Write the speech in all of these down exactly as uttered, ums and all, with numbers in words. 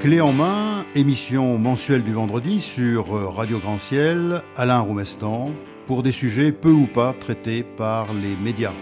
Clé en main, émission mensuelle du vendredi sur Radio Grand Ciel, Alain Roumestan, pour des sujets peu ou pas traités par les médias.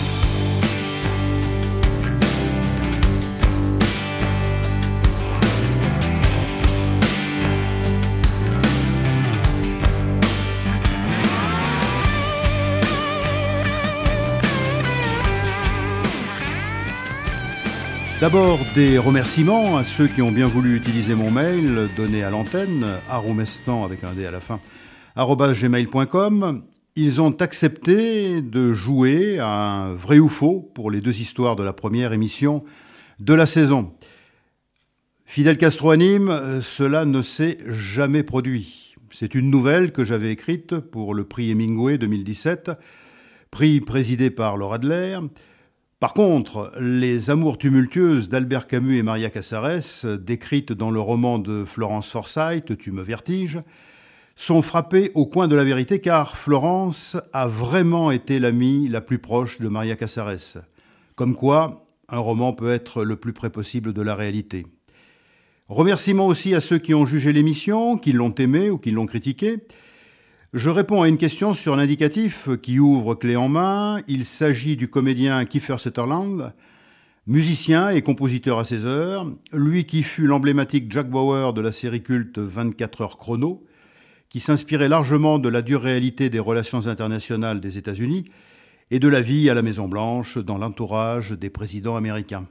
D'abord, des remerciements à ceux qui ont bien voulu utiliser mon mail donné à l'antenne, aroumestan avec un D à la fin, arobase gmail point com. Ils ont accepté de jouer à un vrai ou faux pour les deux histoires de la première émission de la saison. Fidel Castro anime, cela ne s'est jamais produit. C'est une nouvelle que j'avais écrite pour le prix Hemingway deux mille dix-sept, prix présidé par Laura Adler. Par contre, les amours tumultueuses d'Albert Camus et Maria Casares, décrites dans le roman de Florence Forsyth, Tu me vertiges, sont frappées au coin de la vérité car Florence a vraiment été l'amie la plus proche de Maria Casares. Comme quoi, un roman peut être le plus près possible de la réalité. Remerciements aussi à ceux qui ont jugé l'émission, qui l'ont aimée ou qui l'ont critiquée. Je réponds à une question sur l'indicatif qui ouvre Clé en main. Il s'agit du comédien Kiefer Sutherland, musicien et compositeur à ses heures, lui qui fut l'emblématique Jack Bauer de la série culte vingt-quatre heures chrono, qui s'inspirait largement de la dure réalité des relations internationales des États-Unis et de la vie à la Maison-Blanche dans l'entourage des présidents américains.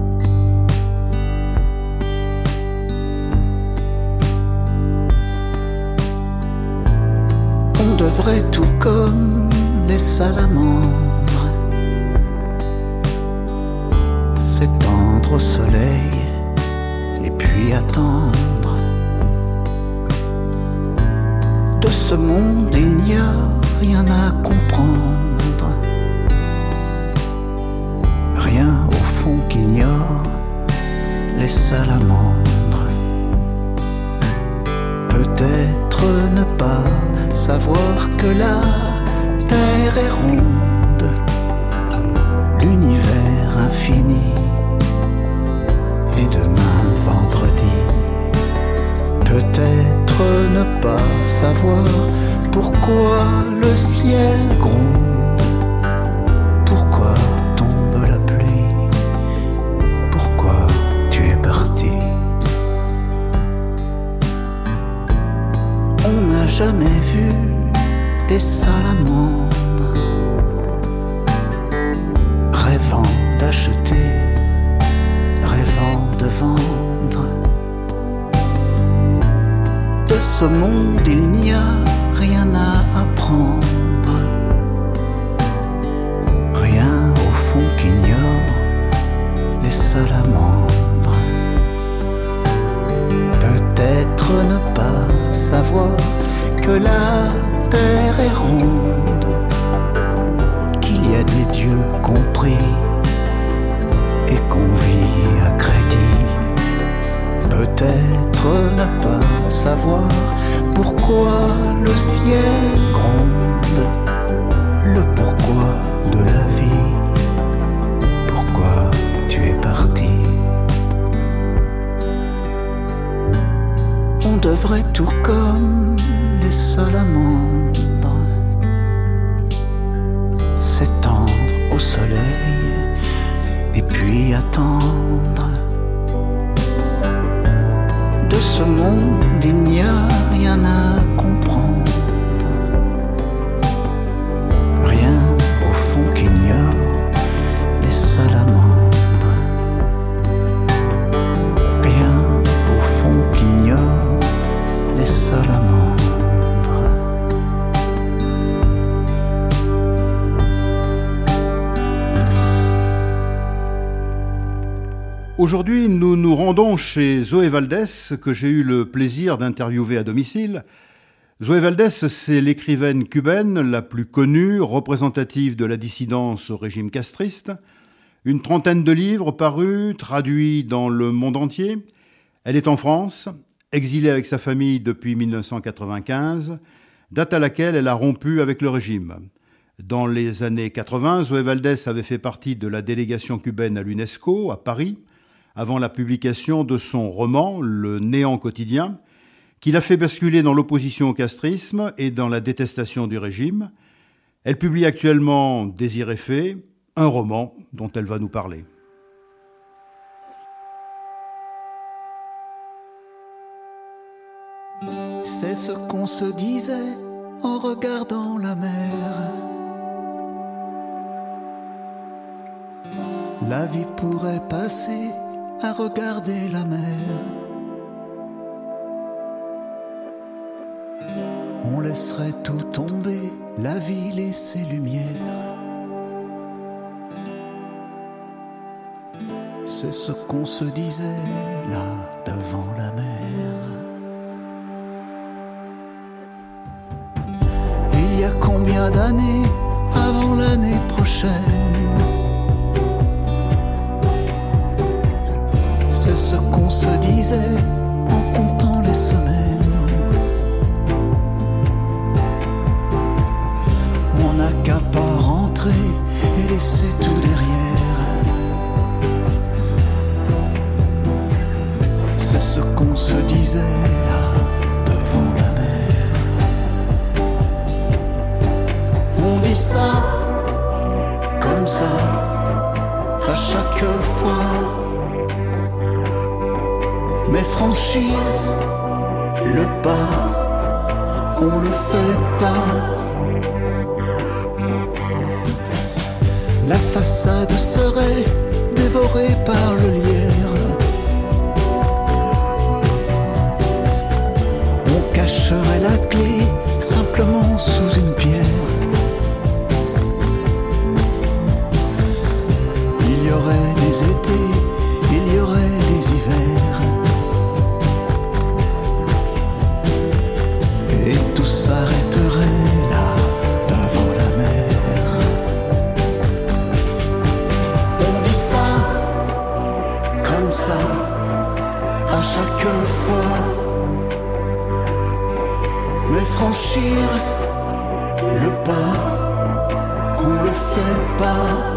On devrait tout comme les salamandres s'étendre au soleil et puis attendre. De ce monde il n'y a rien à comprendre, rien au fond qu'ignorent les salamandres. Peut-être ne pas savoir que la terre est ronde, l'univers infini, et demain vendredi. Peut-être ne pas savoir pourquoi le ciel gronde, pourquoi tombe la pluie, pourquoi tu es parti. On n'a jamais vu des salamandres rêvant d'acheter, rêvant de vendre. De ce monde il n'y a rien à apprendre, rien au fond qu'ignorent les salamandres. Peut-être ne pas savoir que la terre est ronde, qu'il y a des dieux compris et qu'on vit à crédit. Peut-être ne pas savoir pourquoi le ciel gronde, le pourquoi de la vie, pourquoi tu es parti. On devrait tout comme les salamandres s'étendre au soleil et puis attendre. De ce monde il n'y a rien à comprendre, rien au fond qu'ignorent les salamandres, rien au fond qu'ignorent les salamandres. Aujourd'hui, nous nous rendons chez Zoé Valdés, que j'ai eu le plaisir d'interviewer à domicile. Zoé Valdés, c'est l'écrivaine cubaine la plus connue, représentative de la dissidence au régime castriste. Une trentaine de livres parus, traduits dans le monde entier. Elle est en France, exilée avec sa famille depuis mille neuf cent quatre-vingt-quinze, date à laquelle elle a rompu avec le régime. Dans les années quatre-vingts, Zoé Valdés avait fait partie de la délégation cubaine à l'UNESCO, à Paris, avant la publication de son roman « Le néant quotidien », qui l'a fait basculer dans l'opposition au castrisme et dans la détestation du régime. Elle publie actuellement « Désir et fait », un roman dont elle va nous parler. C'est ce qu'on se disait en regardant la mer. La vie pourrait passer à regarder la mer. On laisserait tout tomber, la ville et ses lumières. C'est ce qu'on se disait là devant la mer. Il y a combien d'années avant l'année prochaine? C'est ce qu'on se disait en comptant les semaines. On n'a qu'à pas rentrer et laisser tout derrière. C'est ce qu'on se disait là devant la mer. On dit ça comme ça à chaque fois. Mais franchir le pas, on le fait pas. La façade serait dévorée par le lierre. On cacherait la clé simplement sous une pierre. Il y aurait des étés, il y aurait des hivers. Et tout s'arrêterait là, devant la mer. On dit ça, comme ça, à chaque fois. Mais franchir le pas, on le fait pas.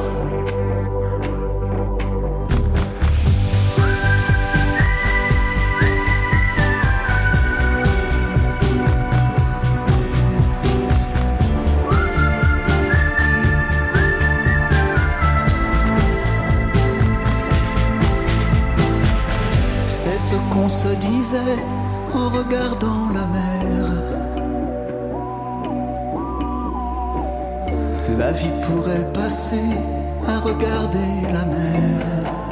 On se disait en regardant la mer. La vie pourrait passer à regarder la mer.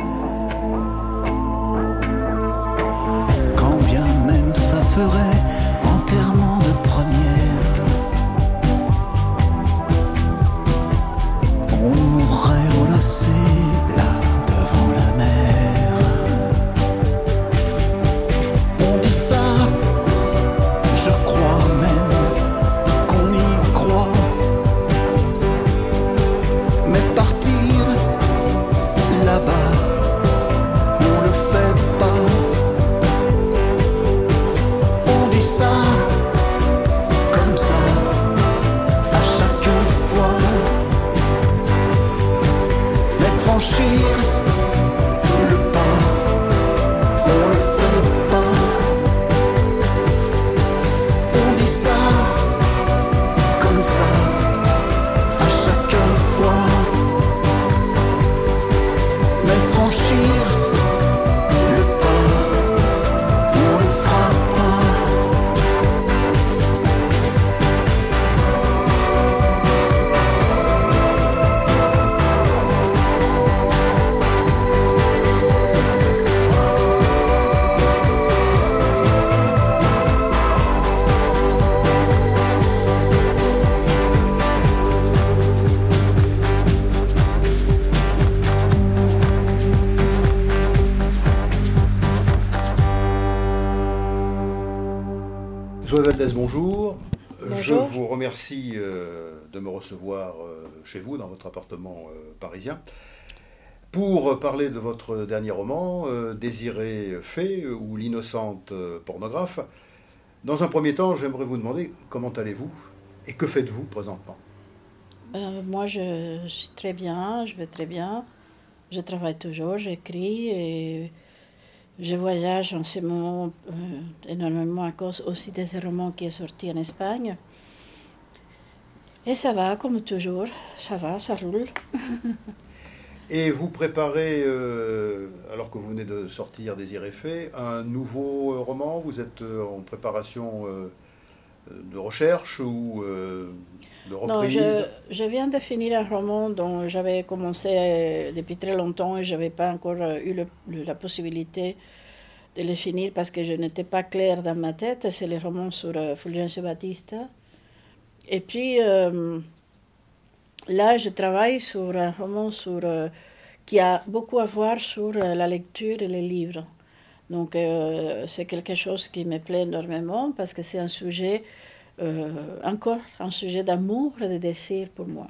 Quand bien même ça ferait enterrement de première. On mourrait enlacé là devant la mer. Zoé Valdès, bonjour. Bonjour. Je vous remercie euh, de me recevoir euh, chez vous, dans votre appartement euh, parisien, pour parler de votre dernier roman, euh, Désiré fait, ou l'innocente euh, pornographe. Dans un premier temps, j'aimerais vous demander comment allez-vous et que faites-vous présentement ? Euh, moi, je, je suis très bien, je vais très bien. Je travaille toujours, j'écris et je voyage en ce moment euh, énormément à cause aussi de ce roman qui est sorti en Espagne. Et ça va, comme toujours, ça va, ça roule. Et vous préparez, euh, alors que vous venez de sortir Désir et fait, un nouveau euh, roman. Vous êtes euh, en préparation euh, de recherche ou euh, de Non, reprise? je, je viens de finir un roman dont j'avais commencé euh, depuis très longtemps et je n'avais pas encore euh, eu le- le- la possibilité de le finir parce que je n'étais pas claire dans ma tête. C'est le roman sur euh, Fulgencio Batista. Et puis euh, là, je travaille sur un roman sur, euh, qui a beaucoup à voir sur euh, la lecture et les livres. Donc euh, c'est quelque chose qui me plaît énormément parce que c'est un sujet, euh, encore un sujet d'amour et de désir pour moi.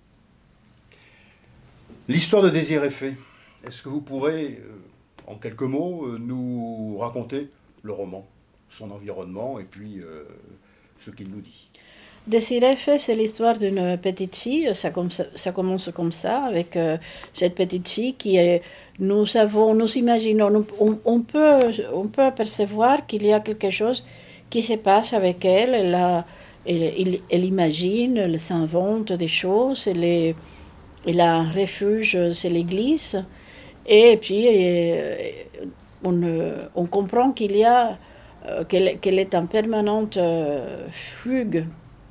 L'histoire de Désir et fait. Est-ce que vous pourrez, euh, en quelques mots, euh, nous raconter le roman, son environnement et puis euh, ce qu'il nous dit? Désiré fait, c'est l'histoire d'une petite fille. Ça, com- ça commence comme ça, avec euh, cette petite fille qui est. Nous avons, nous imaginons, nous- on, on peut, on peut apercevoir qu'il y a quelque chose qui se passe avec elle. Elle, a- elle, elle- elle imagine, elle s'invente des choses. Elle, est- elle a un refuge, c'est l'église. Et puis, euh, on, euh, on comprend qu'il y a, euh, qu'elle, qu'elle est en permanente euh, fugue.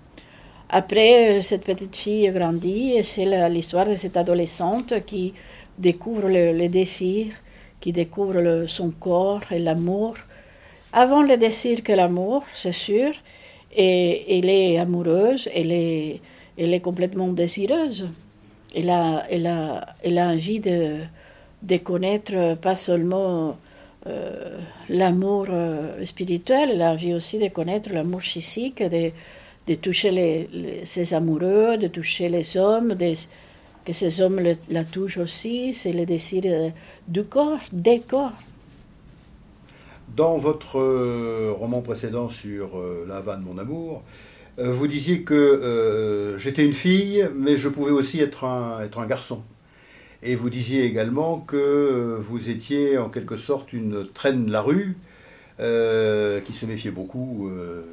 Après, euh, cette petite fille grandit et c'est la- l'histoire de cette adolescente qui découvre le, le désir, qui découvre le- son corps et l'amour. Avant le désir que l'amour, c'est sûr, et elle est amoureuse, elle est, elle est complètement désireuse. Elle a, elle a, elle a envie de, de connaître pas seulement euh, l'amour euh, spirituel, elle a envie aussi de connaître l'amour physique, de, de toucher les, les- ses amoureux, de toucher les hommes, de- que ces hommes le- la touchent aussi, c'est le désir euh, du corps, des corps. Dans votre euh, roman précédent sur euh, La Havane, mon amour, euh, vous disiez que euh, j'étais une fille, mais je pouvais aussi être un, être un garçon. Et vous disiez également que euh, vous étiez en quelque sorte une traîne de la rue euh, qui se méfiait beaucoup euh,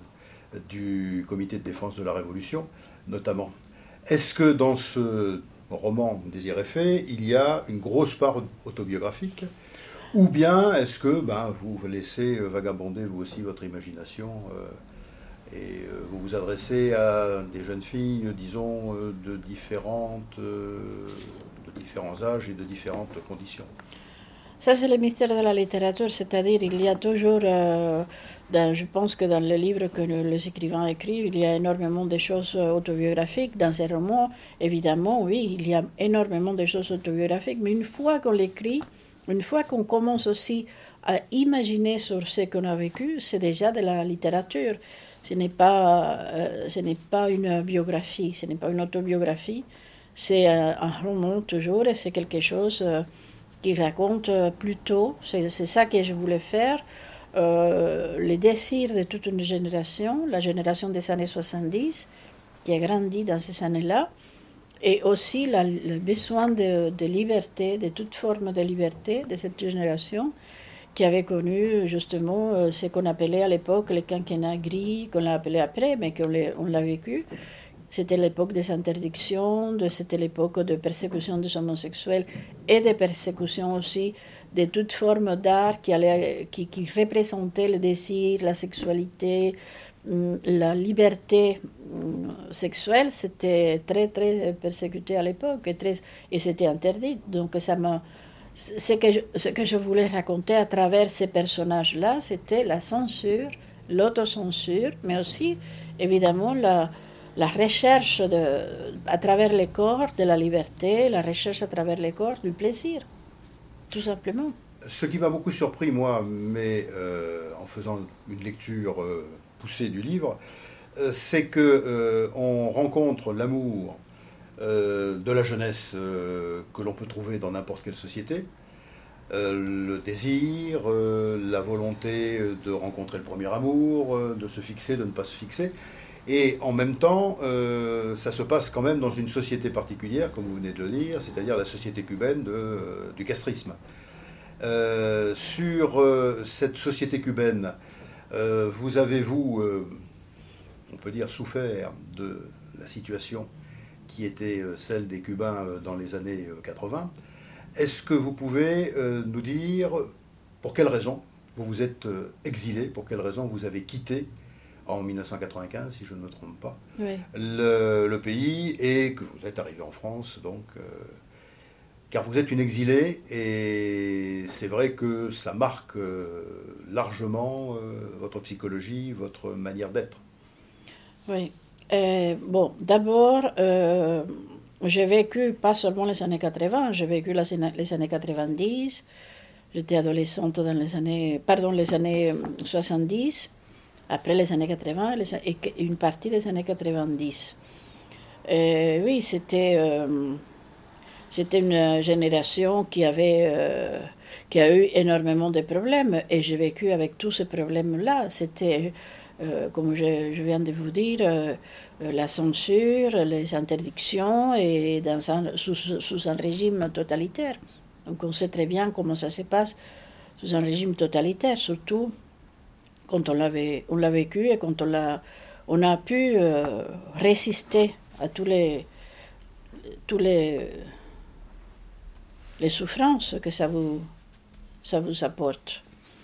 du comité de défense de la Révolution, notamment. Est-ce que dans ce roman Désir et fait, il y a une grosse part autobiographique? Ou bien est-ce que ben, vous laissez vagabonder vous aussi votre imagination euh, et euh, vous vous adressez à des jeunes filles, disons, euh, de, différentes, euh, de différents âges et de différentes conditions? Ça, c'est le mystère de la littérature, c'est-à-dire il y a toujours, euh, dans- je pense que dans le livre que le- les écrivains écrivent, il y a énormément de choses euh, autobiographiques. Dans ces romans, évidemment, oui, il y a énormément de choses autobiographiques, mais une fois qu'on l'écrit, une fois qu'on commence aussi à imaginer sur ce qu'on a vécu, c'est déjà de la littérature. Ce n'est pas, euh, ce n'est pas une biographie, ce n'est pas une autobiographie, c'est un, un roman toujours et c'est quelque chose... euh, qui raconte euh, plutôt, c'est c'est ça que je voulais faire, euh, les désirs de toute une génération, la génération des années soixante-dix, qui a grandi dans ces années-là, et aussi la- le besoin de, de liberté, de toute forme de liberté de cette génération qui avait connu justement euh, ce qu'on appelait à l'époque les quinquennats gris, qu'on l'a appelé après, mais qu'on l'a- on l'a vécu. C'était l'époque des interdictions, de, c'était l'époque de persécution des homosexuels et de persécution aussi de toute forme d'art qui, allait, qui, qui représentait le désir, la sexualité, hum, la liberté hum, sexuelle. C'était très, très persécuté à l'époque et, très, et c'était interdit. Donc ça m'a... Ce que, je, ce que je voulais raconter à travers ces personnages-là, c'était la censure, l'autocensure, mais aussi, évidemment, la, la recherche de, à travers les corps de la liberté, la recherche à travers les corps du plaisir, tout simplement. Ce qui m'a beaucoup surpris, moi, mais euh, en faisant une lecture euh, poussée du livre, euh, c'est que euh, on rencontre l'amour euh, de la jeunesse euh, que l'on peut trouver dans n'importe quelle société, euh, le désir, euh, la volonté de rencontrer le premier amour, euh, de se fixer, de ne pas se fixer. Et en même temps, euh, ça se passe quand même dans une société particulière, comme vous venez de le dire, c'est-à-dire la société cubaine de, euh, du castrisme. Euh, sur euh, cette société cubaine, euh, vous avez, vous, euh, on peut dire, souffert de la situation qui était euh, celle des Cubains euh, dans les années euh, quatre-vingts. Est-ce que vous pouvez euh, nous dire pour quelles raisons vous vous êtes euh, exilé, pour quelles raisons vous avez quitté en mille neuf cent quatre-vingt-quinze, si je ne me trompe pas, oui. le, le pays, et que vous êtes arrivé en France, donc, euh, car vous êtes une exilée, et c'est vrai que ça marque euh, largement euh, votre psychologie, votre manière d'être. Oui. Euh, bon, d'abord, euh, j'ai vécu pas seulement les années quatre-vingts, j'ai vécu les années, les années quatre-vingt-dix. J'étais adolescente dans les années, pardon, les années soixante-dix, après les années quatre-vingts les, et une partie des années quatre-vingt-dix. Euh, oui, c'était, euh, c'était une génération qui avait, euh, qui a eu énormément de problèmes, et j'ai vécu avec tous ces problèmes-là. C'était, euh, comme je, je viens de vous dire, euh, la censure, les interdictions, et dans un, sous, sous un régime totalitaire. Donc on sait très bien comment ça se passe sous un régime totalitaire, surtout quand on l'a, on l'a vécu et quand on, l'a, on a pu euh, résister à tous les, tous les, les souffrances que ça vous, ça vous apporte.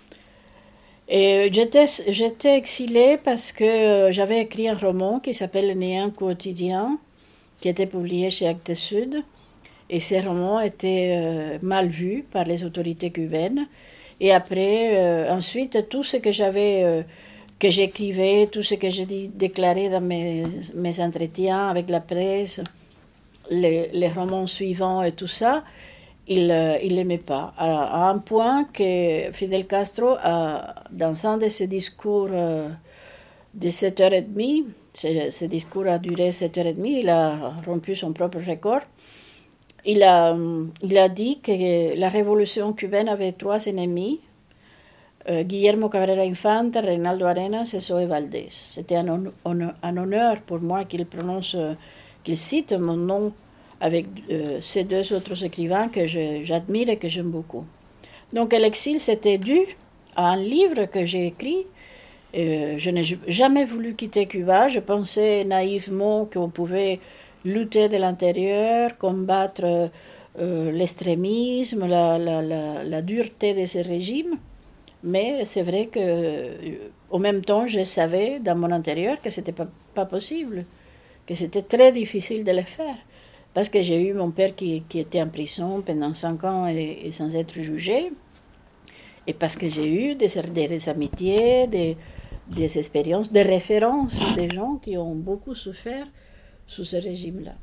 Et j'étais, j'étais exilée parce que j'avais écrit un roman qui s'appelle Le Néant quotidien, qui était publié chez Actes Sud. Et ces romans étaient euh, mal vus par les autorités cubaines. Et après, euh, ensuite, tout ce que j'avais, euh, que j'écrivais, tout ce que j'ai déclaré dans mes, mes entretiens avec la presse, les, les romans suivants et tout ça, il ne l'aimait pas. À, à un point que Fidel Castro, a, dans un de ses discours euh, de sept heures trente, ce, ce discours a duré sept heures trente, il a rompu son propre record. Il a, il a dit que la révolution cubaine avait trois ennemis, euh, Guillermo Cabrera Infante, Reinaldo Arenas et Zoé Valdés. C'était un, on, un honneur pour moi qu'il prononce, qu'il cite mon nom avec euh, ces deux autres écrivains que je, j'admire et que j'aime beaucoup. Donc l'exil, c'était dû à un livre que j'ai écrit. Euh, je n'ai jamais voulu quitter Cuba. Je pensais naïvement qu'on pouvait lutter de l'intérieur, combattre euh, l'extrémisme, la, la, la, la dureté de ce régime. Mais c'est vrai que, euh, en même temps, je savais dans mon intérieur que c'était pas, pas possible, que c'était très difficile de le faire. Parce que j'ai eu mon père qui, qui était en prison pendant cinq ans et, et sans être jugé. Et parce que j'ai eu des, des amitiés, des, des expériences, des références des gens qui ont beaucoup souffert sous ce régime-là.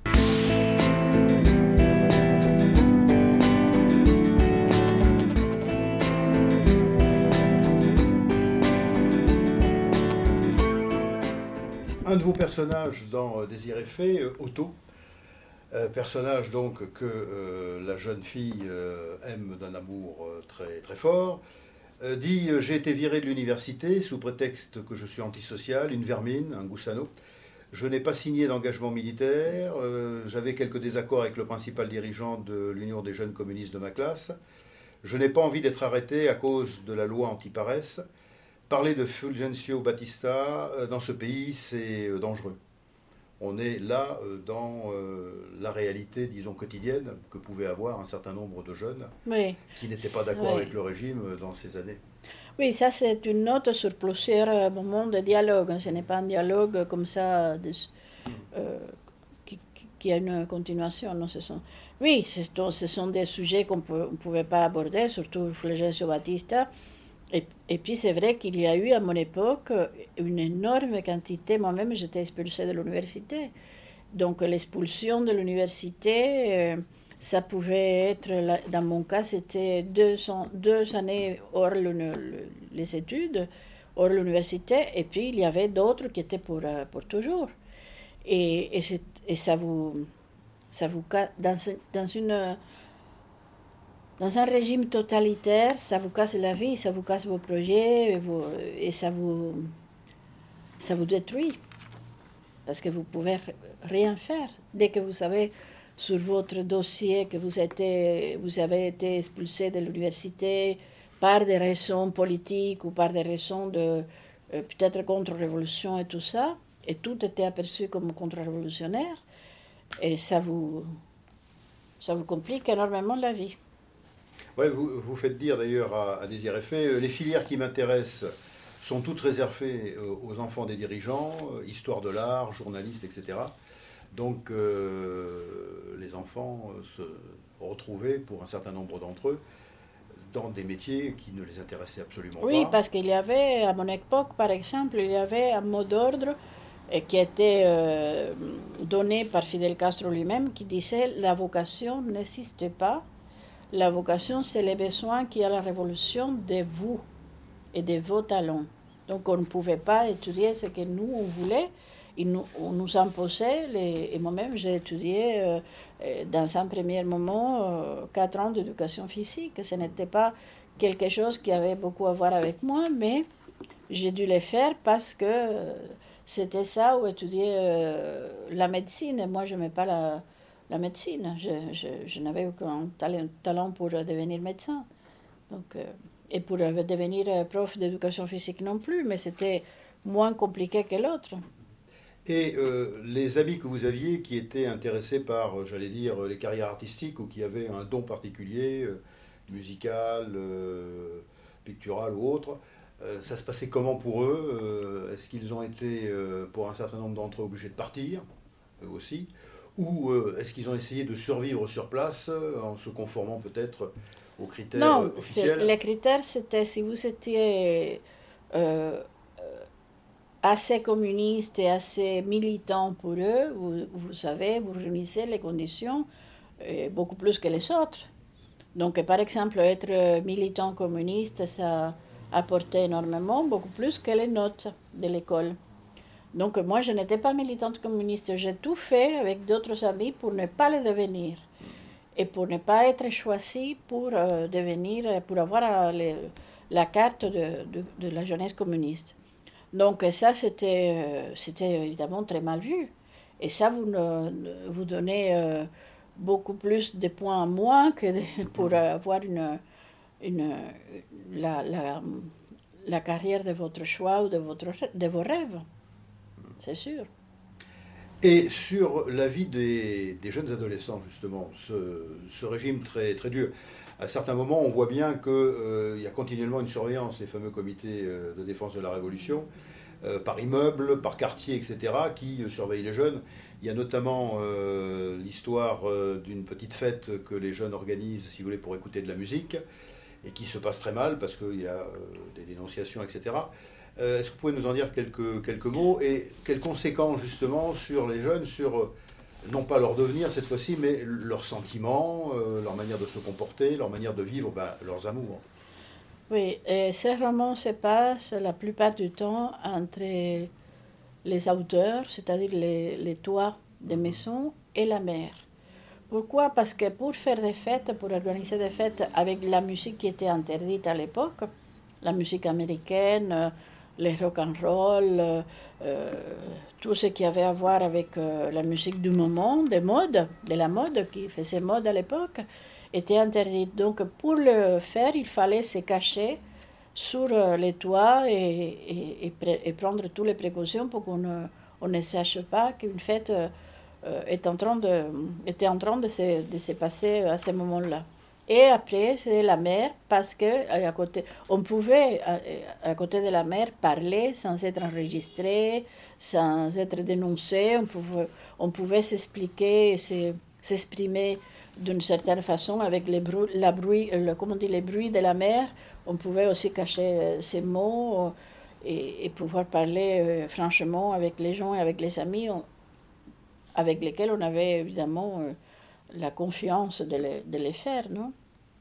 Un de vos personnages dans Désir et fait, Otto, euh, personnage donc que euh, la jeune fille euh, aime d'un amour euh, très, très fort, euh, dit « J'ai été viré de l'université sous prétexte que je suis antisocial, une vermine, un gusano. Je n'ai pas signé d'engagement militaire, euh, j'avais quelques désaccords avec le principal dirigeant de l'Union des jeunes communistes de ma classe. Je n'ai pas envie d'être arrêté à cause de la loi anti-paresse. Parler de Fulgencio Batista euh, dans ce pays, c'est euh, dangereux. » On est là euh, dans euh, la réalité, disons, quotidienne que pouvaient avoir un certain nombre de jeunes oui. qui n'étaient pas d'accord oui. avec le régime dans ces années. Oui, ça c'est une note sur plusieurs moments de dialogue. Ce n'est pas un dialogue comme ça de, euh, qui, qui a une continuation. Non, ce sont, oui, ce sont des sujets qu'on ne pouvait pas aborder, surtout Fulgencio Batista. Et, et puis c'est vrai qu'il y a eu à mon époque une énorme quantité, moi-même j'étais expulsée de l'université. Donc l'expulsion de l'université, euh, ça pouvait être, dans mon cas, c'était deux, deux années hors le, le, les études, hors l'université, et puis il y avait d'autres qui étaient pour, pour toujours. Et, et, et ça vous, ça vous dans, dans, une, dans un régime totalitaire, ça vous casse la vie, ça vous casse vos projets, et, vos, et ça, vous, ça vous détruit. parce que vous ne pouvez rien faire. Dès que vous savez sur votre dossier que vous, êtes, vous avez été expulsé de l'université par des raisons politiques ou par des raisons de euh, peut-être contre-révolution et tout ça, et tout était aperçu comme contre-révolutionnaire, et ça vous, ça vous complique énormément la vie. Ouais, vous, vous faites dire d'ailleurs à, à Désir Effet, les filières qui m'intéressent sont toutes réservées aux enfants des dirigeants, histoire de l'art, journalistes, et cetera. Donc euh, les enfants se retrouvaient, pour un certain nombre d'entre eux, dans des métiers qui ne les intéressaient absolument oui, pas. Oui, parce qu'il y avait, à mon époque, par exemple, il y avait un mot d'ordre qui était euh, donné par Fidel Castro lui-même, qui disait « la vocation n'existe pas, la vocation c'est les besoins qui a la révolution de vous et de vos talents ». Donc on ne pouvait pas étudier ce que nous on voulait, nous, on nous imposait, les, et moi-même j'ai étudié euh, dans un premier moment euh, quatre ans d'éducation physique. Ce n'était pas quelque chose qui avait beaucoup à voir avec moi, mais j'ai dû le faire parce que euh, c'était ça, ou étudier euh, la médecine. Et moi je n'aimais pas la, la médecine, je, je, je n'avais aucun talent pour devenir médecin. Donc, euh, et pour devenir prof d'éducation physique non plus, mais c'était moins compliqué que l'autre. Et euh, les amis que vous aviez qui étaient intéressés par, j'allais dire, les carrières artistiques ou qui avaient un don particulier, euh, musical, euh, pictural ou autre, euh, ça se passait comment pour eux? euh, Est-ce qu'ils ont été, euh, pour un certain nombre d'entre eux, obligés de partir, eux aussi? Ou euh, est-ce qu'ils ont essayé de survivre sur place euh, en se conformant peut-être aux critères non, euh, officiels? Les critères, c'était si vous étiez euh, assez communiste et assez militant pour eux, vous, vous savez, vous réunissez les conditions euh, beaucoup plus que les autres. Donc, par exemple, être militant communiste, ça apportait énormément, beaucoup plus que les notes de l'école. Donc, moi, je n'étais pas militante communiste. J'ai tout fait avec d'autres amis pour ne pas le devenir. Et pour ne pas être choisi pour euh, devenir, pour avoir euh, les, la carte de, de, de la jeunesse communiste. Donc ça, c'était, euh, c'était évidemment très mal vu. Et ça, vous, ne, vous donnez euh, beaucoup plus de points en moins que de, pour avoir une, une, la, la, la carrière de votre choix ou de, votre, de vos rêves. C'est sûr. Et sur la vie des, des jeunes adolescents, justement, ce, ce régime très, très dur, à certains moments, on voit bien qu'il euh, y a continuellement une surveillance, les fameux comités euh, de défense de la Révolution, euh, par immeuble, par quartier, et cetera, qui euh, surveillent les jeunes. Il y a notamment euh, l'histoire euh, d'une petite fête que les jeunes organisent, si vous voulez, pour écouter de la musique, et qui se passe très mal parce qu'il y a euh, des dénonciations, et cetera. Euh, est-ce que vous pouvez nous en dire quelques, quelques mots et quelles conséquences justement sur les jeunes, sur non pas leur devenir cette fois-ci, mais leurs sentiments, euh, leur manière de se comporter, leur manière de vivre, ben, leurs amours? Oui, et ces romans se passent la plupart du temps entre les auteurs, c'est-à-dire les, les toits des maisons, et la mer. Pourquoi? Parce que pour faire des fêtes, pour organiser des fêtes avec la musique qui était interdite à l'époque, la musique américaine, les rock and roll, euh, tout ce qui avait à voir avec euh, la musique du moment, des modes, de la mode qui faisait mode à l'époque, était interdite. Donc pour le faire, il fallait se cacher sur euh, les toits et, et, et, pr- et prendre toutes les précautions pour qu'on ne, on ne sache pas qu'une fête euh, est en train de, était en train de se, de se passer à ce moment-là. Et après, c'est la mer, parce que à côté, on pouvait, à, à côté de la mer, parler sans être enregistré, sans être dénoncé. On pouvait, on pouvait s'expliquer, s'exprimer d'une certaine façon avec les bruits, la bruit, le, comment on dit, les bruits de la mer. On pouvait aussi cacher ces mots et, et pouvoir parler euh, franchement avec les gens et avec les amis on, avec lesquels on avait évidemment euh, la confiance de les, de les faire, non?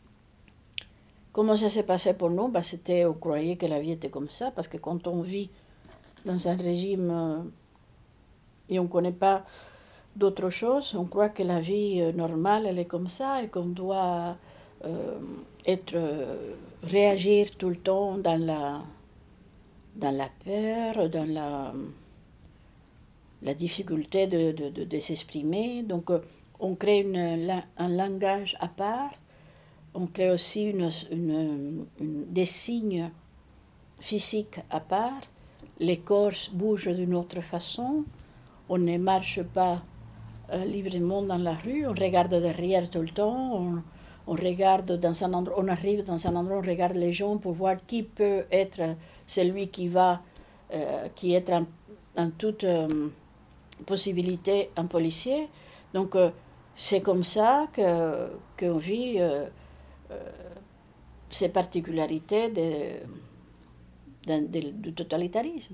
Comment ça s'est passé pour nous? Bah, c'était, on croyait que la vie était comme ça, parce que quand on vit dans un régime euh, et on ne connaît pas d'autre chose, on croit que la vie euh, normale, elle est comme ça, et qu'on doit euh, être, euh, réagir tout le temps dans la, dans la peur, dans la, la difficulté de, de, de, de s'exprimer. Donc, euh, on crée une, un langage à part, on crée aussi une, une, une, des signes physiques à part, les corps bougent d'une autre façon, on ne marche pas euh, librement dans la rue, on regarde derrière tout le temps, on, on regarde dans un endroit, on arrive dans un endroit, on regarde les gens pour voir qui peut être celui qui va, euh, qui est en, en toute euh, possibilité un policier. Donc, euh, c'est comme ça que, qu'on vit euh, euh, ces particularités de, de, de, du totalitarisme.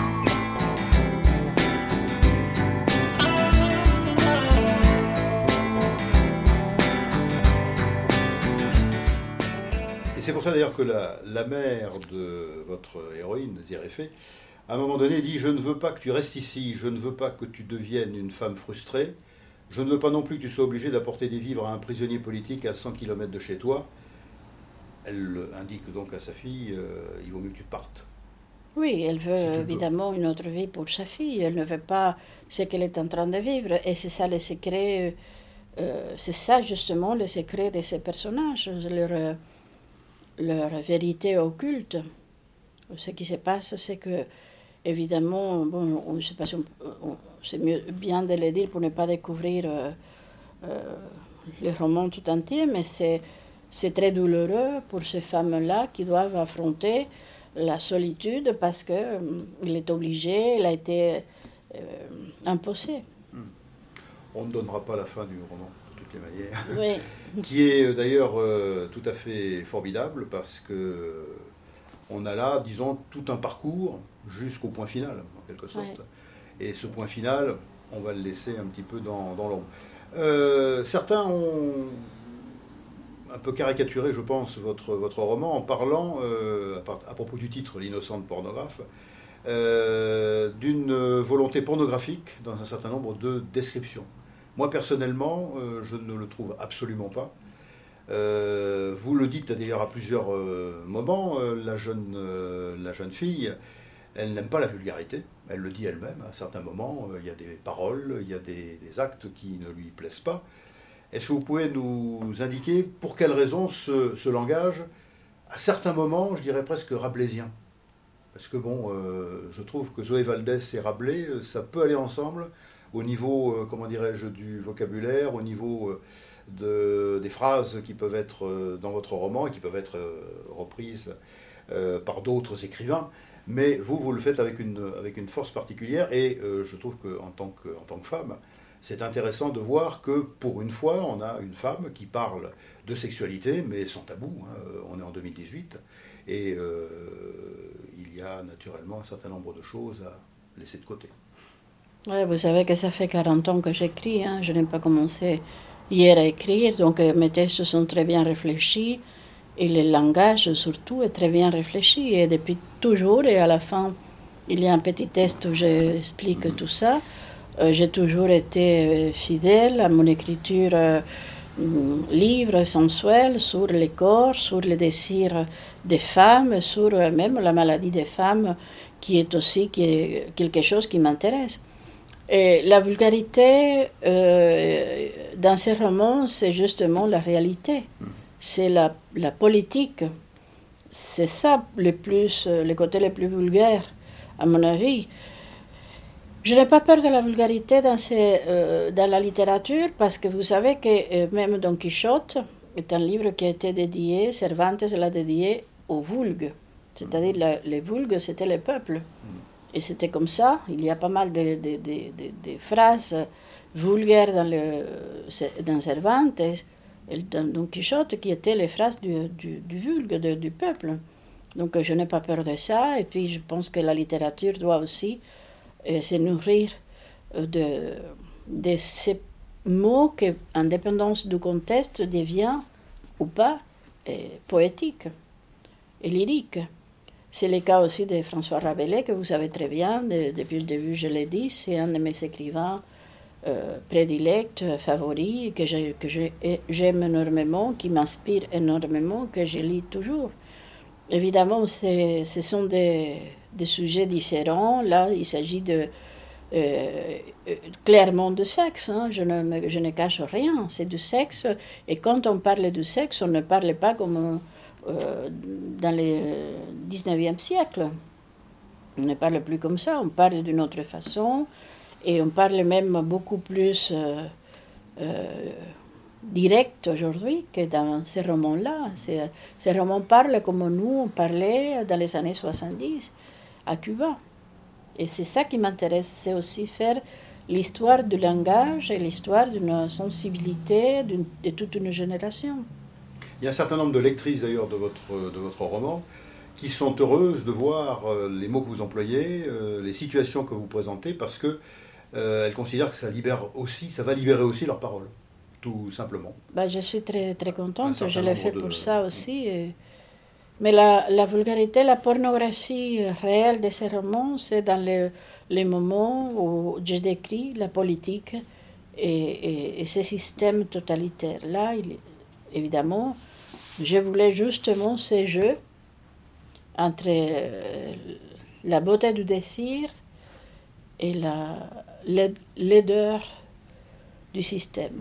Et c'est pour ça d'ailleurs que la, la mère de votre héroïne, Zérifé, à un moment donné dit « Je ne veux pas que tu restes ici, je ne veux pas que tu deviennes une femme frustrée, je ne veux pas non plus que tu sois obligé d'apporter des vivres à un prisonnier politique à cent kilomètres de chez toi. » Elle indique donc à sa fille euh, « Il vaut mieux que tu partes. » Oui, elle veut si évidemment une autre vie pour sa fille. Elle ne veut pas ce qu'elle est en train de vivre. Et c'est ça le secret, euh, c'est ça justement le secret de ces personnages, leur, leur vérité occulte. Ce qui se passe, c'est que, évidemment, bon, on, je sais pas si on, on, c'est mieux, bien de le dire pour ne pas découvrir euh, euh, le roman tout entier, mais c'est, c'est très douloureux pour ces femmes-là qui doivent affronter la solitude parce qu'elle euh, est obligée, elle a été euh, imposée. On ne donnera pas la fin du roman, de toutes les manières. Oui. Qui est d'ailleurs euh, tout à fait formidable parce que on a là, disons, tout un parcours jusqu'au point final, en quelque sorte. Ouais. Et ce point final, on va le laisser un petit peu dans, dans l'ombre. Euh, certains ont un peu caricaturé, je pense, votre, votre roman en parlant, euh, à, à propos du titre, L'innocente pornographe, euh, d'une volonté pornographique dans un certain nombre de descriptions. Moi, personnellement, euh, je ne le trouve absolument pas. Euh, vous le dites d'ailleurs à plusieurs euh, moments, euh, la, jeune, euh, la jeune fille, elle n'aime pas la vulgarité, elle le dit elle-même, à certains moments, il euh, y a des paroles, il y a des, des actes qui ne lui plaisent pas. Est-ce que vous pouvez nous indiquer pour quelle raison ce, ce langage, à certains moments, je dirais presque rabelaisien? Parce que bon, euh, je trouve que Zoé Valdès et Rabelais, ça peut aller ensemble au niveau, euh, comment dirais-je, du vocabulaire, au niveau euh, de, des phrases qui peuvent être euh, dans votre roman et qui peuvent être euh, reprises euh, par d'autres écrivains. Mais vous, vous le faites avec une, avec une force particulière et euh, je trouve qu'en tant que, en tant que femme, c'est intéressant de voir que pour une fois, on a une femme qui parle de sexualité, mais sans tabou. Hein. On est en deux mille dix-huit et euh, il y a naturellement un certain nombre de choses à laisser de côté. Ouais, vous savez que ça fait quarante ans que j'écris. Hein. Je n'ai pas commencé hier à écrire, donc euh, mes textes sont très bien réfléchis et le langage surtout est très bien réfléchi. Et depuis toujours, et à la fin, il y a un petit texte où j'explique mmh. tout ça. Euh, j'ai toujours été fidèle à mon écriture euh, libre, sensuelle, sur les corps, sur les désirs des femmes, sur euh, même la maladie des femmes, qui est aussi qui est quelque chose qui m'intéresse. Et la vulgarité euh, dans ces romans, c'est justement la réalité, c'est la, la politique. C'est ça le, plus, le côté le plus vulgaire, à mon avis. Je n'ai pas peur de la vulgarité dans, ces, euh, dans la littérature parce que vous savez que euh, même Don Quichotte est un livre qui a été dédié, Cervantes l'a dédié au vulgue. C'est-à-dire la, les vulgues, c'était le peuple. Et c'était comme ça. Il y a pas mal de, de, de, de, de phrases vulgaires dans, le, dans Cervantes et dans Don Quichotte qui étaient les phrases du, du, du vulgue, de, du peuple. Donc je n'ai pas peur de ça. Et puis je pense que la littérature doit aussi euh, se nourrir de, de ces mots qui, en dépendance du contexte, deviennent ou pas euh, poétiques et lyriques. C'est le cas aussi de François Rabelais, que vous savez très bien, de, depuis le début je l'ai dit, c'est un de mes écrivains euh, prédilects, favoris, que, je, que je, j'aime énormément, qui m'inspire énormément, que je lis toujours. Évidemment, c'est, ce sont des, des sujets différents. Là, il s'agit de, euh, clairement de sexe. Hein. Je, ne me, je ne cache rien, c'est du sexe. Et quand on parle du sexe, on ne parle pas comme euh, dans le dix-neuvième siècle. On ne parle plus comme ça, on parle d'une autre façon. Et on parle même beaucoup plus euh, euh, direct aujourd'hui que dans ces romans-là. Ces, ces romans parlent comme nous, on parlait dans les années soixante-dix à Cuba. Et c'est ça qui m'intéresse, c'est aussi faire l'histoire du langage et l'histoire d'une sensibilité d'une, de toute une génération. Il y a un certain nombre de lectrices d'ailleurs de votre, de votre roman qui sont heureuses de voir les mots que vous employez, les situations que vous présentez, parce que Euh, elles considèrent que ça libère aussi, ça va libérer aussi leurs paroles, tout simplement. Bah, je suis très, très contente, je l'ai fait de... pour ça aussi. Et... Mais la, la vulgarité, la pornographie réelle de ces romans, c'est dans les, les moments où je décris la politique et, et, et ces systèmes totalitaires. Là, il, évidemment, je voulais justement ces jeux entre la beauté du désir et la, laideur du système.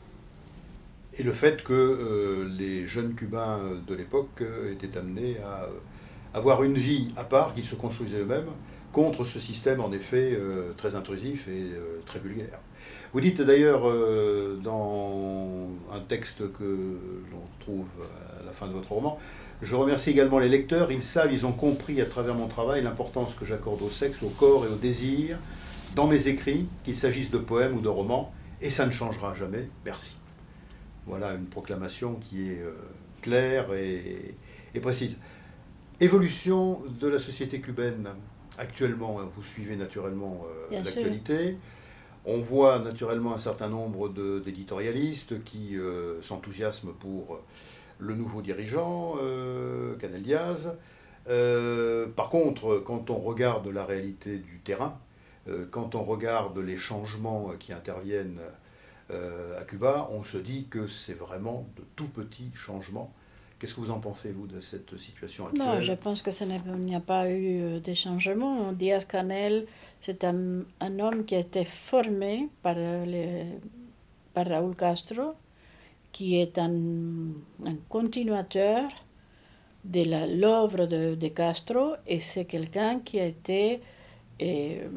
Et le fait que euh, les jeunes Cubains de l'époque euh, étaient amenés à euh, avoir une vie à part, qu'ils se construisaient eux-mêmes, contre ce système en effet euh, très intrusif et euh, très vulgaire. Vous dites d'ailleurs euh, dans un texte que l'on trouve à la fin de votre roman, je remercie également les lecteurs, ils savent, ils ont compris à travers mon travail l'importance que j'accorde au sexe, au corps et au désir, dans mes écrits, qu'il s'agisse de poèmes ou de romans, et ça ne changera jamais, merci. Voilà une proclamation qui est euh, claire et, et précise. Évolution de la société cubaine actuellement, vous suivez naturellement euh, l'actualité. On voit naturellement un certain nombre de, d'éditorialistes qui euh, s'enthousiasment pour le nouveau dirigeant, euh, Canel Diaz. Euh, par contre, quand on regarde la réalité du terrain, euh, quand on regarde les changements qui interviennent euh, à Cuba, on se dit que c'est vraiment de tout petits changements. Qu'est-ce que vous en pensez, vous, de cette situation actuelle? Non, je pense que ce n'y a pas eu de changement. Díaz-Canel, c'est un, un homme qui a été formé par, les, par Raúl Castro, qui est un, un continuateur de la, l'œuvre de, de Castro, et c'est quelqu'un qui a été eh,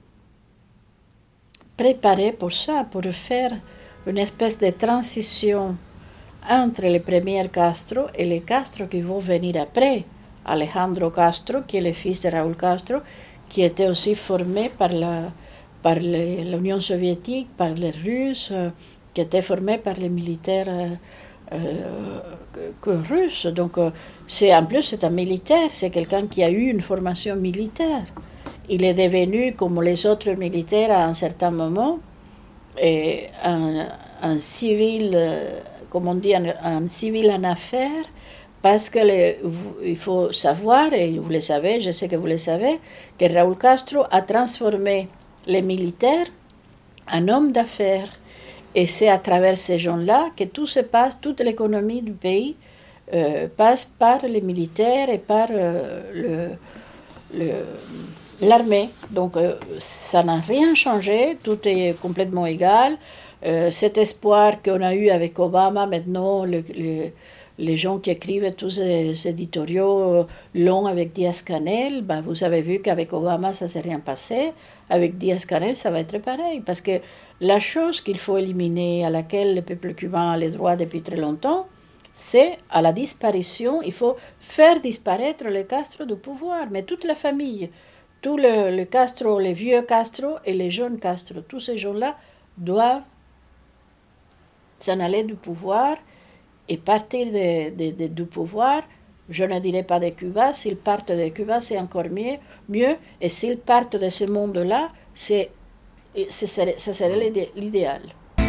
préparé pour ça, pour faire une espèce de transition entre les premiers Castro et les Castro qui vont venir après. Alejandro Castro, qui est le fils de Raúl Castro, qui était aussi formé par, la, par les, l'Union soviétique, par les Russes, euh, qui était formé par les militaires euh, euh, que, que russes. Donc, euh, c'est, en plus, c'est un militaire, c'est quelqu'un qui a eu une formation militaire. Il est devenu, comme les autres militaires à un certain moment, et un, un civil, euh, comme on dit, un, un civil en affaires, parce qu'il faut savoir, et vous le savez, je sais que vous le savez, que Raúl Castro a transformé les militaires en hommes d'affaires. Et c'est à travers ces gens-là que tout se passe, toute l'économie du pays euh, passe par les militaires et par euh, le, le, l'armée. Donc euh, ça n'a rien changé, tout est complètement égal. Euh, cet espoir qu'on a eu avec Obama, maintenant, le, le, les gens qui écrivent tous ces éditoriaux longs avec Díaz-Canel, ben, vous avez vu qu'avec Obama, ça ne s'est rien passé. Avec Díaz-Canel, ça va être pareil. Parce que la chose qu'il faut éliminer, à laquelle le peuple cubain a les droits depuis très longtemps, c'est à la disparition. Il faut faire disparaître les Castro du pouvoir, mais toute la famille, tous les le Castro, les vieux Castro et les jeunes Castro, tous ces gens-là doivent s'en aller du pouvoir et partir de, de, de, du pouvoir. Je ne dirais pas de Cuba, s'ils partent de Cuba, c'est encore mieux, mieux. Et s'ils partent de ce monde-là, c'est, ce serait, ce serait l'idéal.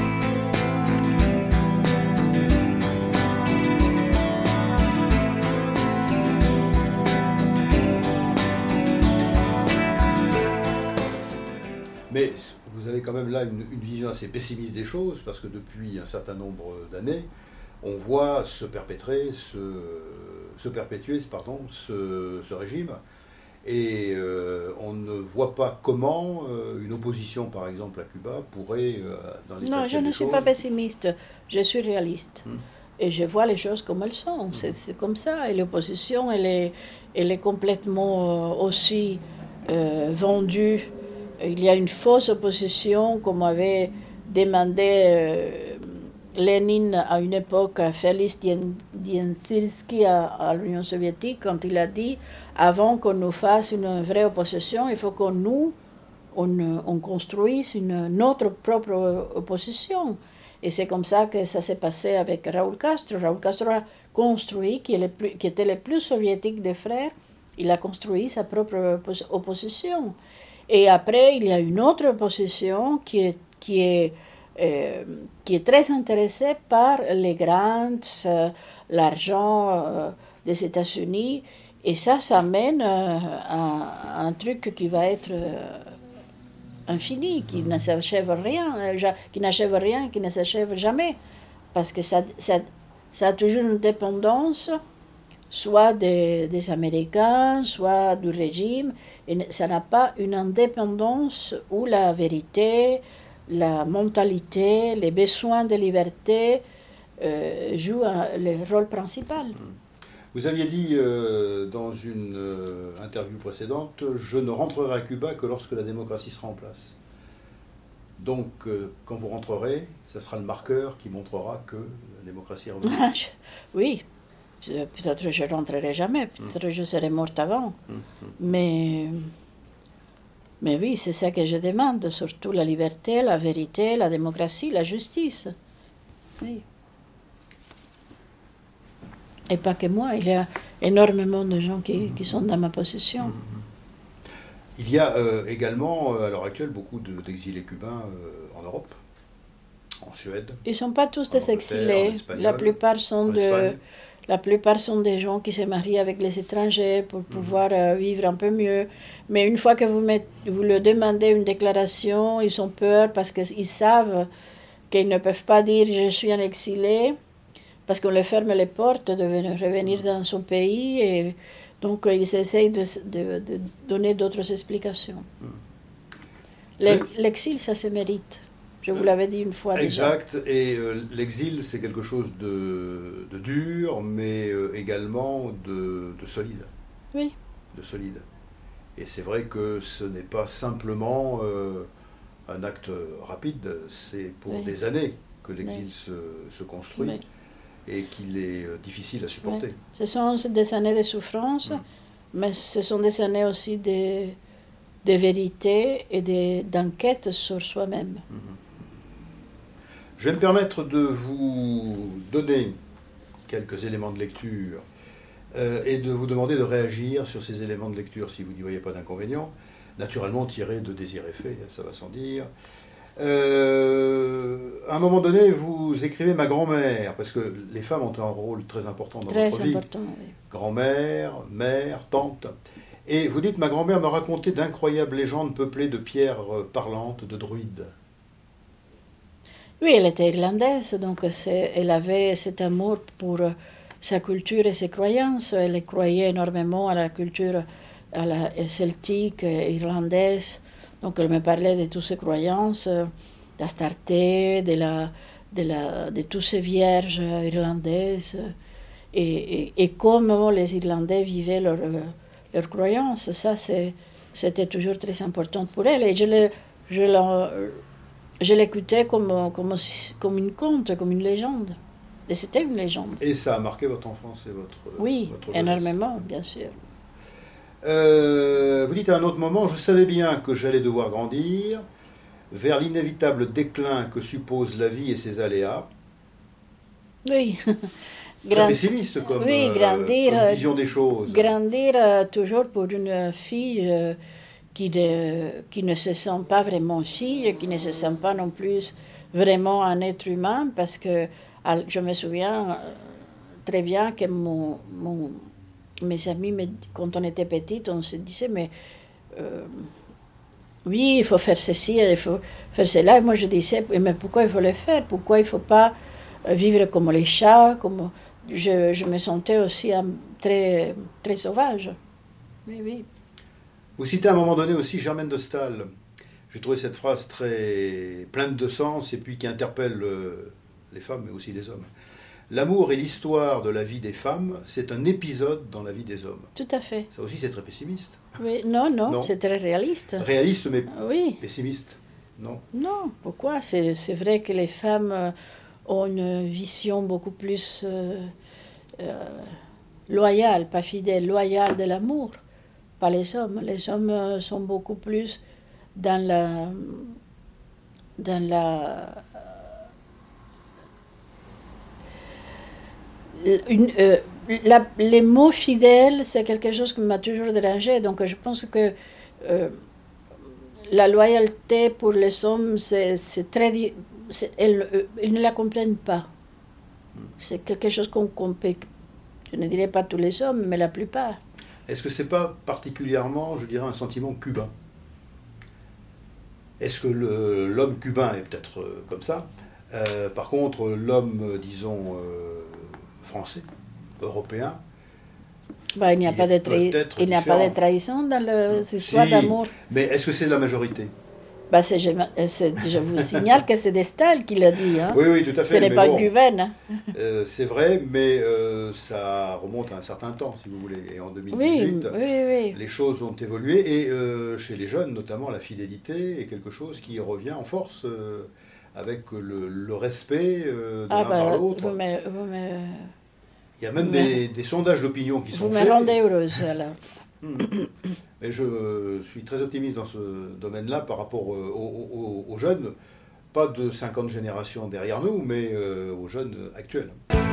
Mais vous avez quand même là une, une vision assez pessimiste des choses, parce que depuis un certain nombre d'années, on voit se perpétrer, se, se perpétuer pardon, ce, ce régime. Et euh, on ne voit pas comment euh, une opposition, par exemple, à Cuba pourrait, euh, dans les Non, je ne suis pas pessimiste, je suis réaliste. Hmm. Et je vois les choses comme elles sont, c'est, c'est comme ça. Et l'opposition, elle est, elle est complètement euh, aussi euh, vendue. Il y a une fausse opposition, comme avait demandé euh, Lénine à une époque à Félix Dieńczycki à, à l'Union soviétique, quand il a dit, avant qu'on nous fasse une vraie opposition, il faut qu'on nous, on, on construise une, notre propre opposition. Et c'est comme ça que ça s'est passé avec Raúl Castro. Raúl Castro a construit, qui, est le plus, qui était le plus soviétique des frères, il a construit sa propre opposition. Et après, il y a une autre opposition qui est, qui est, euh, qui est très intéressée par les grants, euh, l'argent euh, des États-Unis. Et ça, ça mène euh, à, à un truc qui va être... Euh, infini, qui ne s'achève rien, qui n'achève rien, qui ne s'achève jamais. Parce que ça, ça, ça a toujours une dépendance, soit des, des Américains, soit du régime, et ça n'a pas une indépendance où la vérité, la mentalité, les besoins de liberté euh, jouent un, le rôle principal. Vous aviez dit euh, dans une euh, interview précédente, je ne rentrerai à Cuba que lorsque la démocratie sera en place. Donc, euh, quand vous rentrerez, ça sera le marqueur qui montrera que la démocratie est revenue. Ah, je, oui, je, peut-être que je ne rentrerai jamais, peut-être que mmh. je serai morte avant. Mmh. Mais, mais oui, c'est ça que je demande, surtout la liberté, la vérité, la démocratie, la justice. Oui. Et pas que moi, il y a énormément de gens qui, qui sont dans ma position. Il y a euh, également, euh, à l'heure actuelle, beaucoup de, d'exilés cubains euh, en Europe, en Suède. Ils ne sont pas tous des exilés. La plupart, sont de, la plupart sont des gens qui se marient avec les étrangers pour pouvoir mm-hmm. euh, vivre un peu mieux. Mais une fois que vous, met, vous leur demandez une déclaration, ils ont peur parce qu'ils savent qu'ils ne peuvent pas dire « je suis un exilé ». Parce qu'on leur ferme les portes de revenir dans son pays et donc ils essayent de, de, de donner d'autres explications. L'exil, ça se mérite. Je vous l'avais dit une fois exact. Déjà. Et euh, l'exil, c'est quelque chose de, de dur, mais euh, également de, de solide. Oui. De solide. Et c'est vrai que ce n'est pas simplement euh, un acte rapide, c'est pour oui. des années que l'exil oui. se, se construit. Oui. Et qu'il est euh, difficile à supporter. Oui. Ce sont des années de souffrance, mmh. mais ce sont des années aussi de, de vérité et de, d'enquête sur soi-même. Mmh. Je vais me permettre de vous donner quelques éléments de lecture euh, et de vous demander de réagir sur ces éléments de lecture si vous n'y voyez pas d'inconvénient, naturellement tirés de Désir et Fait, ça va sans dire. Euh, à un moment donné, vous écrivez ma grand-mère, parce que les femmes ont un rôle très important dans très votre vie. Important, oui. Grand-mère, mère, tante. Et vous dites, ma grand-mère me racontait d'incroyables légendes peuplées de pierres parlantes, de druides. Oui, elle était irlandaise, donc c'est, elle avait cet amour pour sa culture et ses croyances. Elle croyait énormément à la culture à la celtique, irlandaise. Donc elle me parlait de toutes ces croyances, d'Astarté, de, la, de, la, de toutes ces vierges irlandaises, et, et, et comment les Irlandais vivaient leurs leur croyances. Ça, c'est, c'était toujours très important pour elle. Et je, le, je, la, je l'écoutais comme, comme, comme une conte, comme une légende. Et c'était une légende. Et ça a marqué votre enfance et votre Oui, votre énormément, bien sûr. Euh, vous dites à un autre moment, je savais bien que j'allais devoir grandir vers l'inévitable déclin que suppose la vie et ses aléas. Oui. Grand... C'est pessimiste comme, oui, grandir, euh, comme vision des choses. Grandir euh, toujours pour une fille euh, qui, de, qui ne se sent pas vraiment fille, qui ne se sent pas non plus vraiment un être humain, parce que je me souviens très bien que mon... mon mes amis, quand on était petite, on se disait, mais euh, oui, il faut faire ceci, il faut faire cela. Et moi, je disais, mais pourquoi il faut le faire? Pourquoi il ne faut pas vivre comme les chats comme... Je, je me sentais aussi très, très sauvage. Oui, oui. Vous citez à un moment donné aussi Germaine de Staël. J'ai trouvé cette phrase très pleine de sens et puis qui interpelle euh, les femmes mais aussi les hommes. L'amour est l'histoire de la vie des femmes, c'est un épisode dans la vie des hommes. Tout à fait. Ça aussi c'est très pessimiste. Oui, non, non, Non. c'est très réaliste. Réaliste mais Oui. pessimiste. Non. Non, pourquoi? C'est c'est vrai que les femmes euh, ont une vision beaucoup plus euh, euh, loyale, pas fidèle, loyale de l'amour, pas les hommes. Les hommes euh, sont beaucoup plus dans la... dans la... Une, euh, la, les mots fidèles, c'est quelque chose qui m'a toujours dérangé. Donc je pense que euh, la loyauté pour les hommes, c'est c'est très... di- c'est- elles, euh, ils ne la comprennent pas. C'est quelque chose qu'on qu'on peut... Je ne dirais pas tous les hommes, mais la plupart. Est-ce que c'est pas particulièrement, je dirais, un sentiment cubain? Est-ce que le- l'homme cubain est peut-être euh, comme ça? Euh, Par contre, l'homme, euh, disons, euh, français, européen, Bah, il n'y a, Il pas est de, trahi- peut-être il n'y a pas de différent. trahison dans le- Si, l'histoire d'amour. mais est-ce que c'est la majorité? Bah, c'est- je, euh, c'est- je vous signale que c'est de Staël qui l'a dit. Hein. Oui, oui, tout à Ce fait. n'est mais pas bon, cubaine. Hein. euh, c'est vrai, mais euh, ça remonte à un certain temps, si vous voulez. Et en deux mille dix-huit, Oui, oui, oui. les choses ont évolué. Et euh, chez les jeunes, notamment, la fidélité est quelque chose qui revient en force euh, avec le, le respect euh, de Ah, l'un bah, par l'autre. vous me, vous me, Il y a même vous des, des sondages d'opinion qui vous sont me faits. rendez heureuse, alors. Hmm. Mais je suis très optimiste dans ce domaine-là par rapport euh, aux, aux- aux jeunes, pas de cinquante générations derrière nous, mais euh, aux jeunes actuels.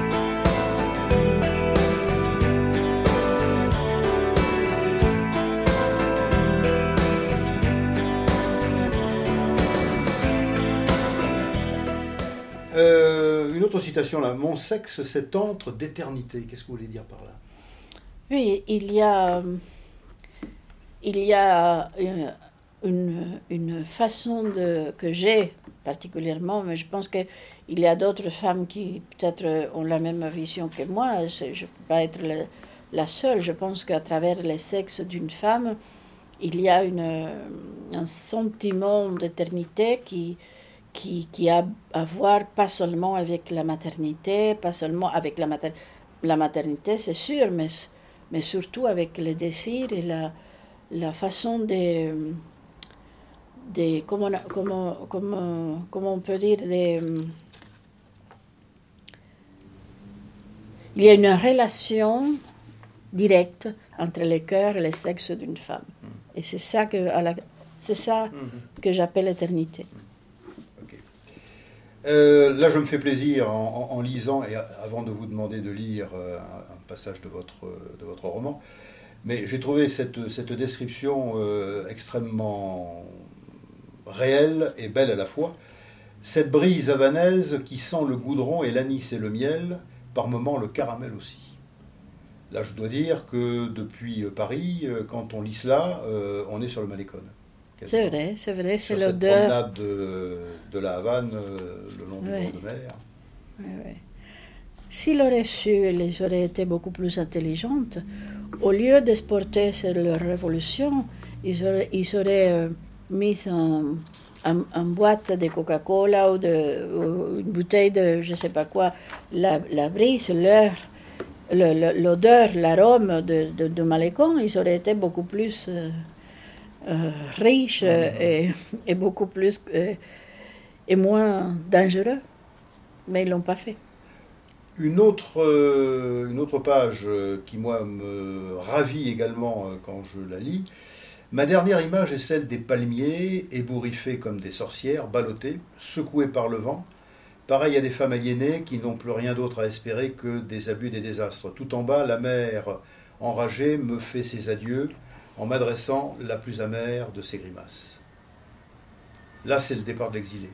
Euh, une autre citation là, mon sexe c'est entre d'éternité. Qu'est-ce que vous voulez dire par là? Oui, il y a, il y a euh, une, une façon de, que j'ai particulièrement, mais je pense qu'il y a d'autres femmes qui peut-être ont la même vision que moi. Je ne peux pas être la, la seule. Je pense qu'à travers le sexe d'une femme, il y a une, un sentiment d'éternité qui, qui, qui a à voir pas seulement avec la maternité, pas seulement avec la, mater, la maternité, c'est sûr, mais, mais surtout avec le désir et la, la façon de, de comment, comment, comment, comment on peut dire, de, il y a une relation directe entre le cœur et le sexe d'une femme. Et c'est ça que, à la, c'est ça Mm-hmm. que j'appelle éternité. Ok. Euh, là, je me fais plaisir en, en- en lisant, et avant de vous demander de lire euh, un, un passage de votre, de votre roman, mais j'ai trouvé cette, cette description euh, extrêmement réelle et belle à la fois. Cette brise havanaise qui sent le goudron et l'anis et le miel, par moments le caramel aussi. Là, je dois dire que depuis Paris, euh, quand on lit cela, euh, on est sur le Malécone. C'est vrai, c'est vrai, c'est Sur cette l'odeur. promenade de, de la Havane, euh, le long du Ouais. bord de mer. Oui, oui. S'il aurait su, ils auraient été beaucoup plus intelligentes. Au lieu d'exporter sur leur révolution, ils auraient, ils auraient euh, mis en, en, en boîte de Coca-Cola ou, de, ou une bouteille de je ne sais pas quoi, la, la brise, l'heure, le- le- l'odeur, l'arôme de, de, de Malécon, ils auraient été beaucoup plus euh, euh, riches euh, et, et beaucoup plus euh, et moins dangereux. Mais ils ne l'ont pas fait. Une autre, euh, une autre page euh, qui, moi, me ravit également euh, quand je la lis. Ma dernière image est celle des palmiers, ébouriffés comme des sorcières, ballottés, secoués par le vent, pareil à des femmes aliénées qui n'ont plus rien d'autre à espérer que des abus et des désastres. Tout en bas, la mer enragée me fait ses adieux en m'adressant la plus amère de ses grimaces. Là, c'est le départ de l'exilé.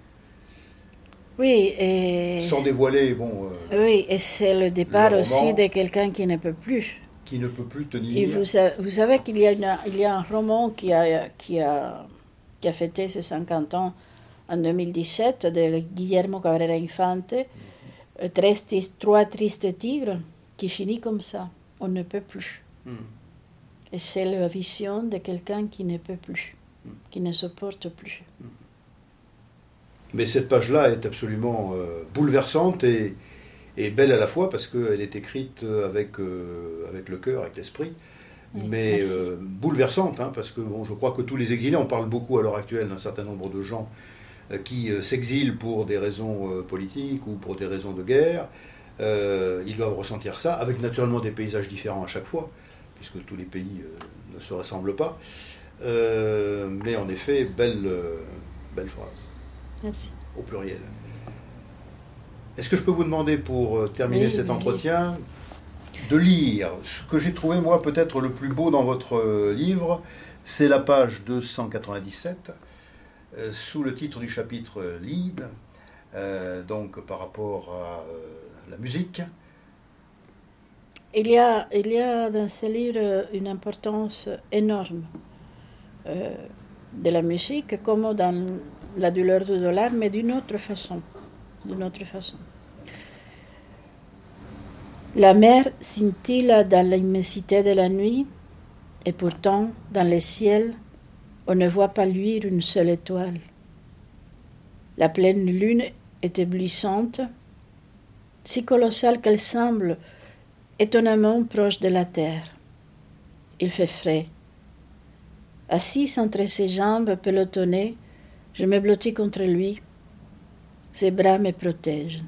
Oui, et, Sans dévoiler, bon, euh, oui, et c'est le départ Le aussi roman. de quelqu'un qui ne peut plus. qui ne peut plus Et tenir. vous, sa- vous savez qu'il y a, une- il y a un roman qui a, qui, a, qui a fêté ses cinquante ans en deux mille dix-sept de Guillermo Cabrera Infante, euh, Tres- Trois tristes tigres, qui finit comme ça. On ne peut plus. Hmm. Et c'est la vision de quelqu'un qui ne peut plus, qui ne supporte plus. Mais cette page-là est absolument euh, bouleversante et, et belle à la fois parce qu'elle est écrite avec, euh, avec le cœur, avec l'esprit, oui, mais euh, bouleversante, hein, parce que bon, je crois que tous les exilés, on parle beaucoup à l'heure actuelle d'un certain nombre de gens euh, qui euh, s'exilent pour des raisons euh, politiques ou pour des raisons de guerre. Euh, ils doivent ressentir ça, avec naturellement des paysages différents à chaque fois, puisque tous les pays euh, ne se ressemblent pas. Euh, mais en effet, belle, euh, belle phrase. Merci. Au pluriel. Est-ce que je peux vous demander, pour euh, terminer oui, cet entretien, oui. de lire ce que j'ai trouvé, moi, peut-être le plus beau dans votre euh, livre, c'est la page deux cent quatre-vingt-dix-sept, euh, sous le titre du chapitre euh, Lied, euh, donc par rapport à euh, la musique. Il y a, il y a dans ce livre une importance énorme euh, de la musique, comme dans la douleur du dollar, mais d'une autre façon. D'une autre façon. La mer scintille dans l'immensité de la nuit, et pourtant, dans le ciel, on ne voit pas luire une seule étoile. La pleine lune est éblouissante, si colossale qu'elle semble étonnamment proche de la terre. Il fait frais. Assise entre ses jambes pelotonnées, je me blottis contre lui. Ses bras me protègent.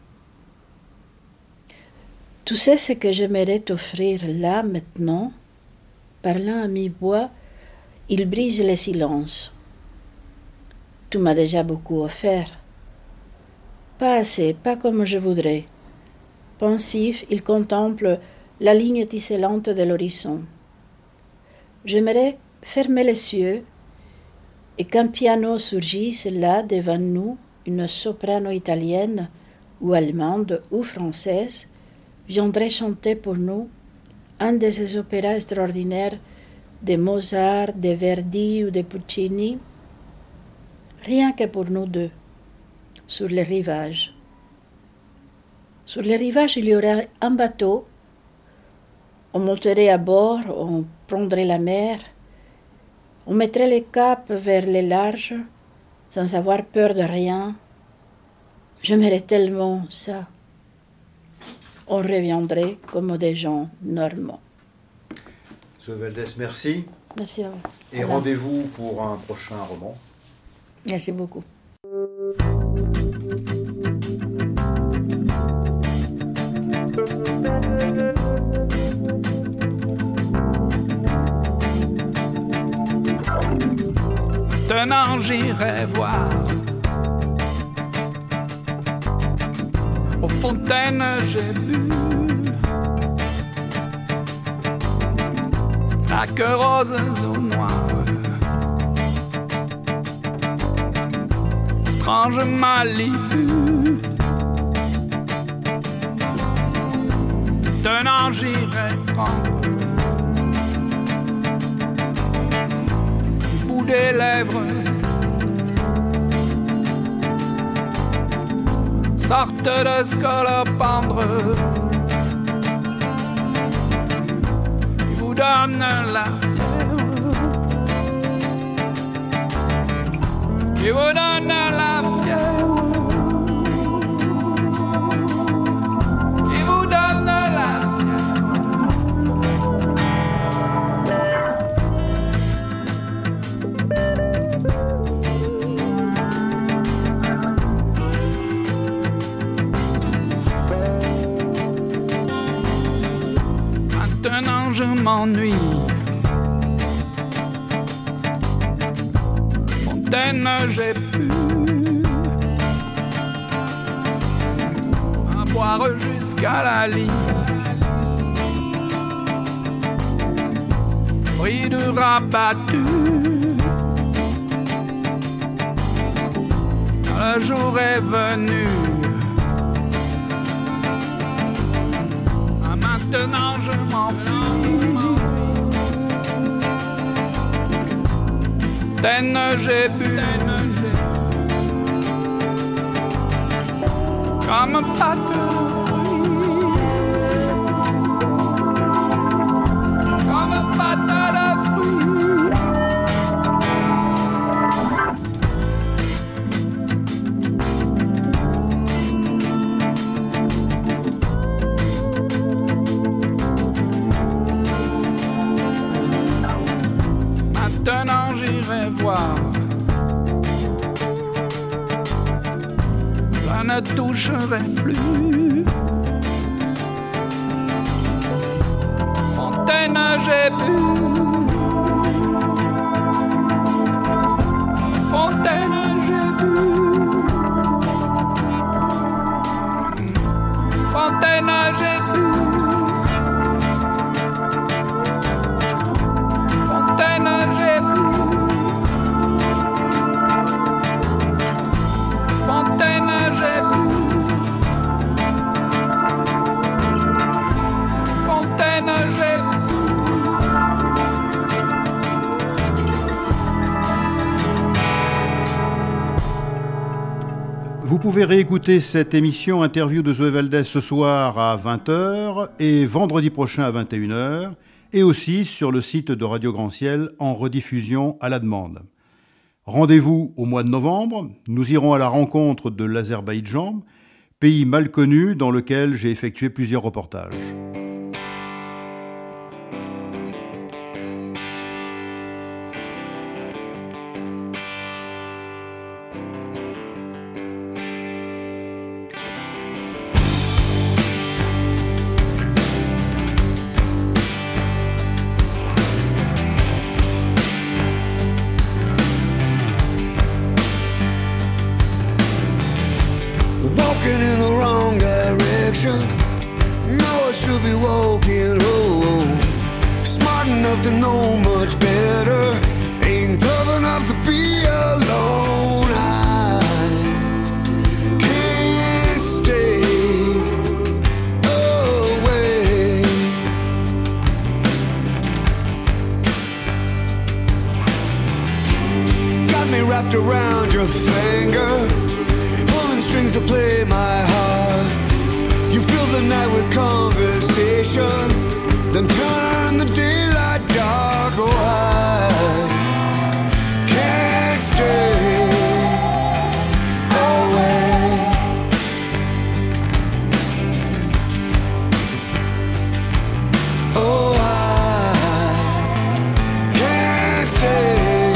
Tu sais ce que j'aimerais t'offrir là, maintenant? Parlant à mi-voix, il brise le silence. Tu m'as déjà beaucoup offert. Pas assez, pas comme je voudrais. Pensif, il contemple la ligne tisselante de l'horizon. J'aimerais fermer les yeux et qu'un piano surgisse là devant nous, une soprano italienne ou allemande ou française viendrait chanter pour nous un de ces opéras extraordinaires de Mozart, de Verdi ou de Puccini, rien que pour nous deux, sur les rivages. Sur les rivages, il y aurait un bateau, on monterait à bord, on prendrait la mer, on mettrait les caps vers les larges, sans avoir peur de rien. J'aimerais tellement ça. On reviendrait comme des gens normaux. Zoé Valdès, merci. Merci à vous. Et voilà. Rendez-vous pour un prochain roman. Merci beaucoup. Tenant, j'irai voir aux fontaines, j'ai bu flaques roses ou noires, étrange Malibu. Tenant, j'irai prendre du bout des lèvres sorte de scolopendre, il vous donne la fièvre, il vous donne la fièvre, il vous donne la Maintenant je m'ennuie. Fontaine, j'ai pu à boire jusqu'à la ligne. Fruit du rabattu. Le jour est venu. Maintenant je m'enfuis. Fontaine, j'ai bu comme pâte de fruits, comme pâte ne toucherai plus. Fontaine, j'ai bu. Fontaine, j'ai bu. Fontaine, j'ai bu. Fontaine, j'ai bu. Fontaine, j'ai bu. Fontaine, j'ai bu. Vous pouvez réécouter cette émission Interview de Zoé Valdez ce soir à vingt heures et vendredi prochain à vingt et une heures, et aussi sur le site de Radio Grand Ciel en rediffusion à la demande. Rendez-vous au mois de novembre, nous irons à la rencontre de l'Azerbaïdjan, pays mal connu dans lequel j'ai effectué plusieurs reportages. Walking in the wrong direction. No, I should be walking home. Smart enough to know much better. Ain't tough enough to be alone. I can't stay away. Got me wrapped around your finger, strings to play my heart. You fill the night with conversation, then turn the daylight dark. Oh, I can't stay away. Oh, I can't stay.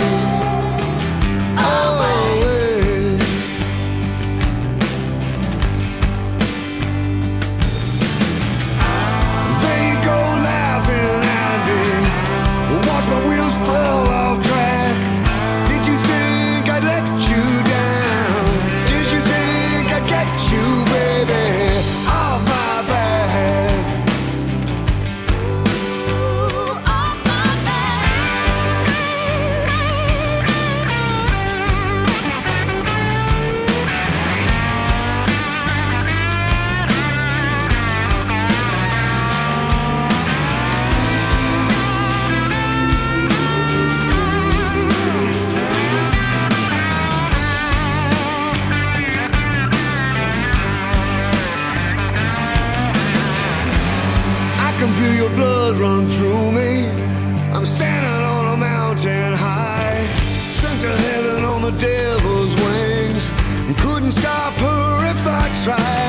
Run through me. I'm standing on a mountain high, sent to heaven on the devil's wings, and couldn't stop her if I tried.